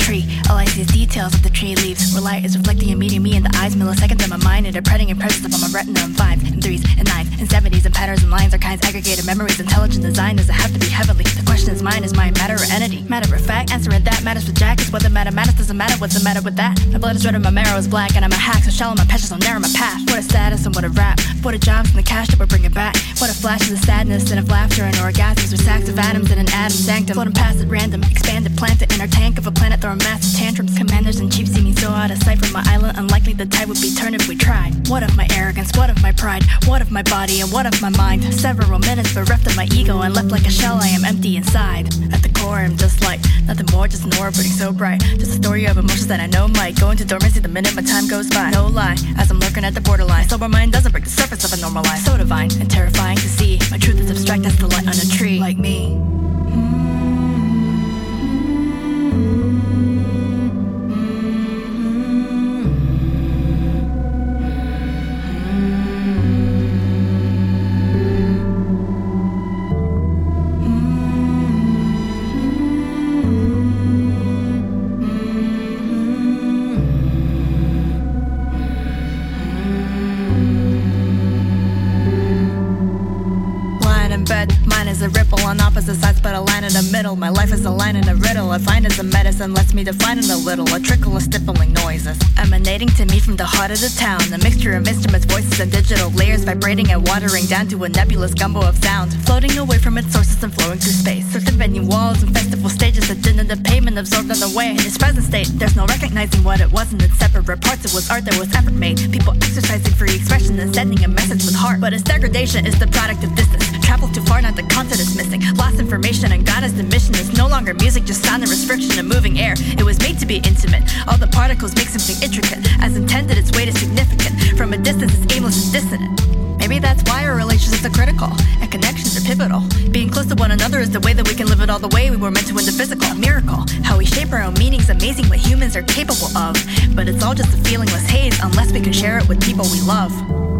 tree. All I see is details of the tree leaves, where light is reflecting and meeting me in the eyes. Milliseconds in my mind, interpreting and presence upon my retina in 5s and 3s and 9s and 70s and patterns and lines are kinds, aggregated memories, intelligent design. Does it have to be heavenly? The question is mine, is mind matter or entity? Matter of fact, answering that matters for Jack is whether matter matters, doesn't matter, what's the matter with that? My blood is red and my marrow is black, and I'm a hack, so shallow my passion, so narrow my path. What a status and what a rap, what a jobs and the cash that we're bringing back. What a flash of sadness and of laughter and orgasms with sacks of atoms in an atom sanctum. Floating past at random, expanded, planted in our tank of a planet, throwing massive tantrums. Commanders in chief see me so out of sight from my island, unlikely the tide would be turned if we tried. What of my arrogance, what of my pride, what of my body and what of my mind? Several minutes bereft of my ego and left like a shell, I am empty inside. At the core I'm just like nothing more, just an aura burning so bright. Just a story of emotions that I know might go into dormancy the minute my time goes by. No lie, as I'm lurking at the borderline, sober mind doesn't break the surface of a normal life. So divine and terrifying to see, my truth is abstract as the light on a tree. Like me. Mine is a ripple on opposite sides, but a line in the middle. My life is a line in a riddle. I find as a medicine lets me define it a little. A trickle of stippling noises emanating to me from the heart of the town. A mixture of instruments, voices, and digital layers, vibrating and watering down to a nebulous gumbo of sound, floating away from its sources and flowing through space. Circumventing walls and festival stages that didn't the pavement absorbed on the way. In its present state, there's no recognizing what it was in its separate parts. It was art, there was effort made. People exercising free expression and sending a message with heart. But its degradation is the product of distance. Travel too far, not the content is missing. Lost information and gone is the mission. It's no longer music, just sound and restriction and moving air. It was made to be intimate. All the particles make something intricate. As intended, its weight is significant. From a distance, it's aimless and dissonant. Maybe that's why our relationships are critical and connections are pivotal. Being close to one another is the way that we can live it all the way we were meant to in the physical. A miracle. How we shape our own meanings, amazing what humans are capable of. But it's all just a feelingless haze unless we can share it with people we love.